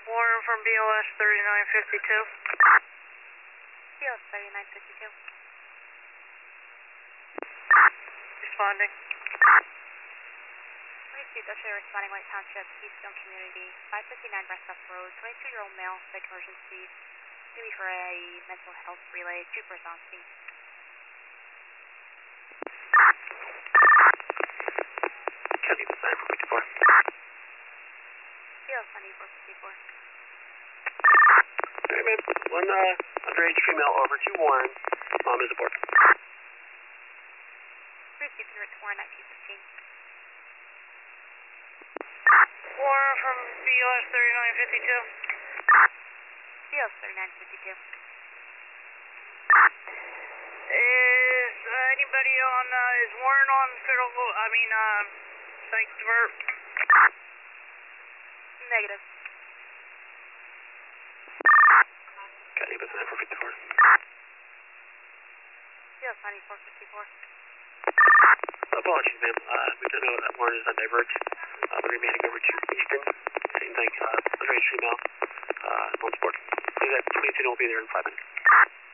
Warren from BLS 3952. BLS 3952. Responding. 22 Dutcher responding White Township, Keystone Community, 559 Breasthouse Road, 22-year-old male, psych emergency, maybe for a mental health relay, troopers on scene. County 9454. BLS 9454. Alright, man. One underage female over to Warren. Mom is aboard. Received and to Warren 1915. Warren from BLS 3952. BLS 3952. Is anybody on, is Warren on federal, psych divert? Negative. County 9454. BLS 9454. Apologies, ma'am. We don't know that Warren is on divert. We're remaining over to Easton. Same thing, underage female, on board. Please, 22 will be there in 5 minutes.